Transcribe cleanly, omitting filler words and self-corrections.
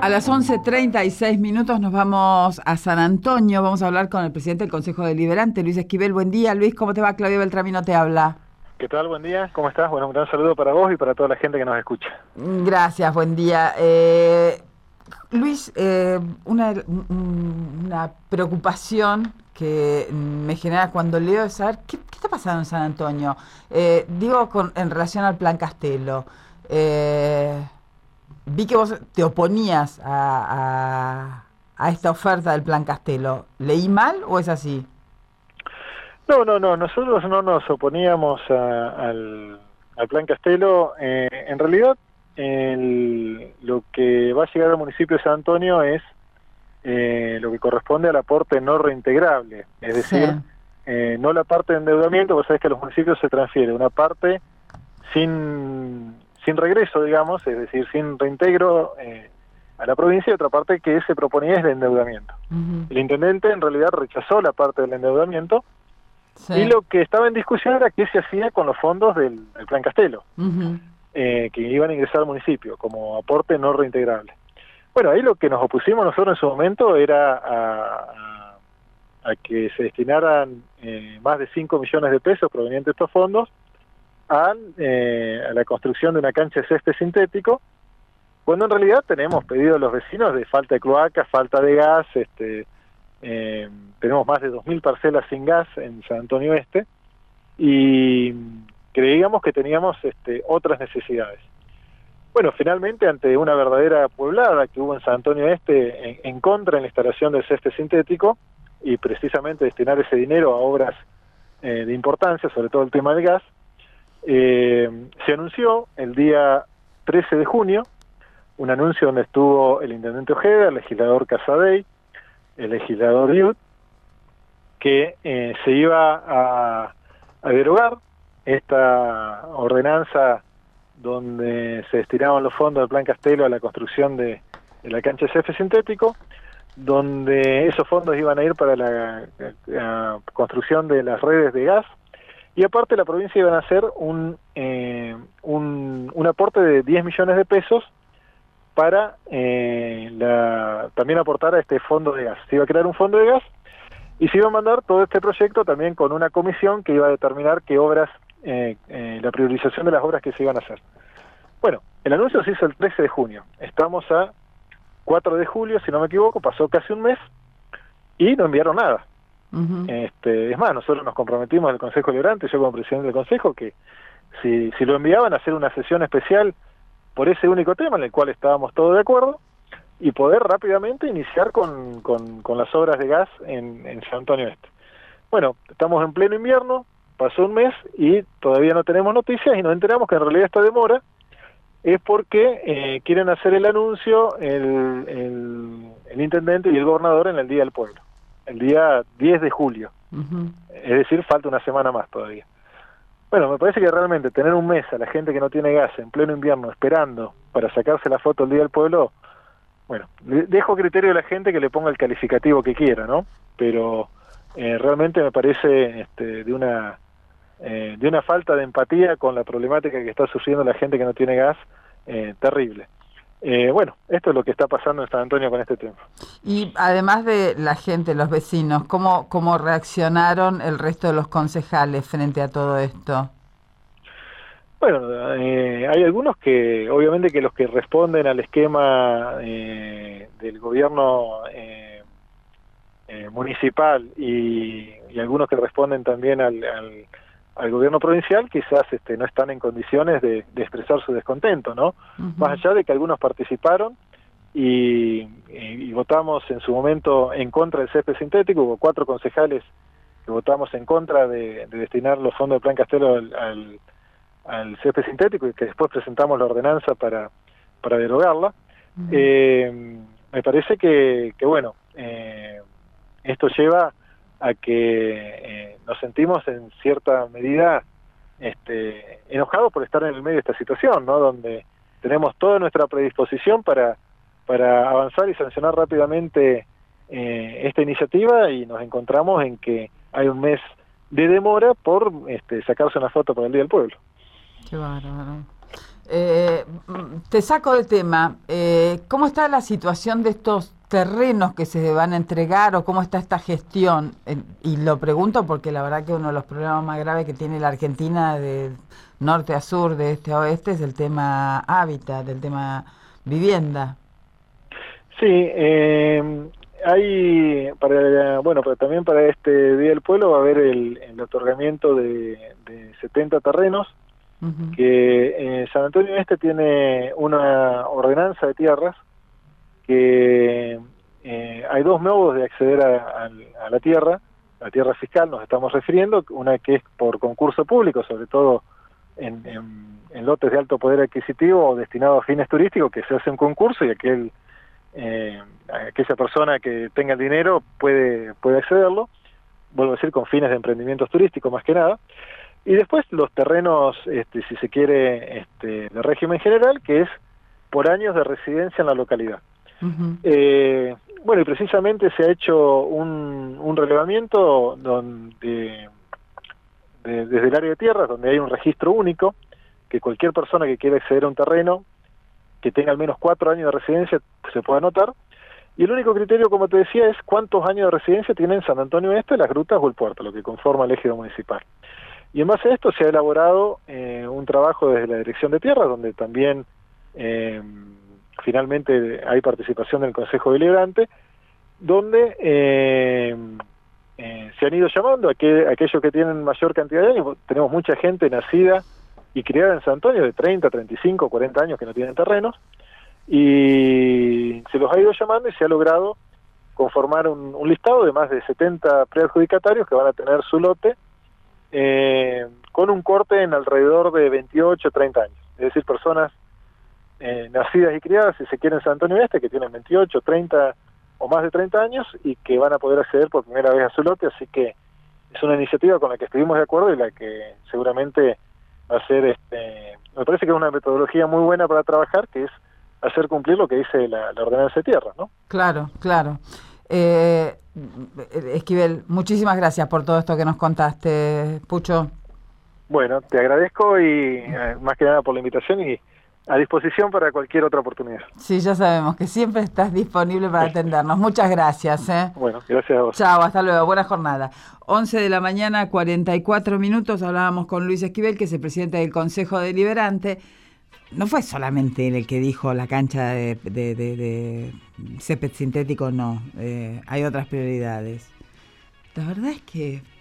A las 11:36 nos vamos a San Antonio. Vamos a hablar con el presidente del Consejo Deliberante, Luis Esquivel. Buen día, Luis. ¿Cómo te va? Claudia Beltramino te habla. ¿Qué tal? Buen día. ¿Cómo estás? Bueno, un gran saludo para vos y para toda la gente que nos escucha. Gracias, buen día. Luis, una preocupación que me genera cuando leo es saber qué está pasando en San Antonio. En relación al Plan Castelo. Vi que vos te oponías a esta oferta del Plan Castelo. ¿Leí mal o es así? No. Nosotros no nos oponíamos al Plan Castelo. En realidad, lo que va a llegar al municipio de San Antonio es lo que corresponde al aporte no reintegrable. Es decir, no la parte de endeudamiento. Vos sabés que a los municipios se transfiere una parte sin regreso, digamos, es decir, sin reintegro a la provincia, y otra parte que se proponía es de endeudamiento. El intendente en realidad rechazó la parte del endeudamiento, y lo que estaba en discusión era qué se hacía con los fondos del Plan Castelo, que iban a ingresar al municipio como aporte no reintegrable. Bueno, ahí lo que nos opusimos nosotros en su momento era a que se destinaran más de 5 millones de pesos provenientes de estos fondos a la construcción de una cancha de césped sintético, cuando en realidad tenemos pedido a los vecinos de falta de cloacas, falta de gas. Tenemos más de 2.000 parcelas sin gas en San Antonio Este, y creíamos que teníamos otras necesidades. Bueno, finalmente, ante una verdadera pueblada que hubo en San Antonio Este en contra de la instalación del césped sintético, y precisamente destinar ese dinero a obras de importancia, sobre todo el tema del gas, se anunció el día 13 de junio, un anuncio donde estuvo el intendente Ojeda, el legislador Casadei, el legislador Diud, que se iba a derogar esta ordenanza donde se destinaban los fondos del Plan Castelo a la construcción de la cancha de césped sintético, donde esos fondos iban a ir para la construcción de las redes de gas. Y aparte la provincia iban a hacer un aporte de 10 millones de pesos para también aportar a este fondo de gas. Se iba a crear un fondo de gas y se iba a mandar todo este proyecto también con una comisión que iba a determinar qué obras, la priorización de las obras que se iban a hacer. Bueno, el anuncio se hizo el 13 de junio. Estamos a 4 de julio, si no me equivoco, pasó casi un mes y no enviaron nada. Es más, nosotros nos comprometimos en el Consejo Deliberante, yo como presidente del Consejo, que si lo enviaban, a hacer una sesión especial por ese único tema en el cual estábamos todos de acuerdo, y poder rápidamente iniciar con las obras de gas en San Antonio Este. Bueno, estamos en pleno invierno, pasó un mes y todavía no tenemos noticias, y nos enteramos que en realidad esta demora es porque quieren hacer el anuncio el intendente y el gobernador en el Día del Pueblo, el día 10 de julio. Es decir, falta una semana más todavía. Bueno, me parece que realmente tener un mes a la gente que no tiene gas en pleno invierno esperando para sacarse la foto el Día del Pueblo, bueno, dejo a criterio de la gente que le ponga el calificativo que quiera, ¿no? Pero realmente me parece de una falta de empatía con la problemática que está sufriendo la gente que no tiene gas, terrible. Bueno, esto es lo que está pasando en San Antonio con este tema. Y además de la gente, los vecinos, ¿cómo reaccionaron el resto de los concejales frente a todo esto? Bueno, hay algunos que, obviamente, que los que responden al esquema del gobierno municipal y algunos que responden también al gobierno provincial, quizás no están en condiciones de expresar su descontento, ¿no? Más allá de que algunos participaron y votamos en su momento en contra del césped sintético. Hubo 4 concejales que votamos en contra de destinar los fondos del Plan Castelo al césped sintético, y que después presentamos la ordenanza para derogarla. Me parece que bueno, esto lleva a que nos sentimos en cierta medida enojados por estar en el medio de esta situación, ¿no? Donde tenemos toda nuestra predisposición para avanzar y sancionar rápidamente esta iniciativa, y nos encontramos en que hay un mes de demora por sacarse una foto para el Día del Pueblo. Qué bárbaro. Te saco del tema. ¿Cómo está la situación de estos terrenos que se van a entregar o cómo está esta gestión? Y lo pregunto porque la verdad que uno de los problemas más graves que tiene la Argentina de norte a sur, de este a oeste, es el tema hábitat, el tema vivienda. Sí, pero también para este Día del Pueblo va a haber el otorgamiento de 70 terrenos, que San Antonio Este tiene una ordenanza de tierras que hay dos modos de acceder a la tierra fiscal nos estamos refiriendo, una que es por concurso público, sobre todo en lotes de alto poder adquisitivo o destinados a fines turísticos, que se hace un concurso y aquella persona que tenga el dinero puede accederlo, vuelvo a decir, con fines de emprendimientos turísticos más que nada. Y después los terrenos, si se quiere, de régimen general, que es por años de residencia en la localidad. Y precisamente se ha hecho un relevamiento desde el área de tierras, donde hay un registro único, que cualquier persona que quiera acceder a un terreno que tenga al menos 4 años de residencia se puede anotar. Y el único criterio, como te decía, es cuántos años de residencia tienen San Antonio Este, las grutas o el puerto, lo que conforma el ejido municipal. Y en base a esto se ha elaborado un trabajo desde la Dirección de Tierras, donde también finalmente hay participación del Consejo Deliberante, donde se han ido llamando a aquellos que tienen mayor cantidad de años. Tenemos mucha gente nacida y criada en San Antonio de 30, 35, 40 años que no tienen terrenos, y se los ha ido llamando y se ha logrado conformar un listado de más de 70 preadjudicatarios que van a tener su lote con un corte en alrededor de 28, 30 años. Es decir, personas nacidas y criadas, si se quiere, en San Antonio Este, que tienen 28, 30 o más de 30 años y que van a poder acceder por primera vez a su lote. Así que es una iniciativa con la que estuvimos de acuerdo y la que seguramente va a ser, me parece que es una metodología muy buena para trabajar, que es hacer cumplir lo que dice la ordenanza de tierras, ¿no? Claro, claro. Esquivel, muchísimas gracias por todo esto que nos contaste, Pucho. Bueno, te agradezco y más que nada por la invitación y a disposición para cualquier otra oportunidad. Sí, ya sabemos que siempre estás disponible para atendernos. Muchas gracias. Bueno, gracias a vos. Chao, hasta luego. Buena jornada. 11 de la mañana, 44 minutos. Hablábamos con Luis Esquivel, que es el presidente del Consejo Deliberante. No fue solamente él el que dijo la cancha de césped sintético, no. Hay otras prioridades. La verdad es que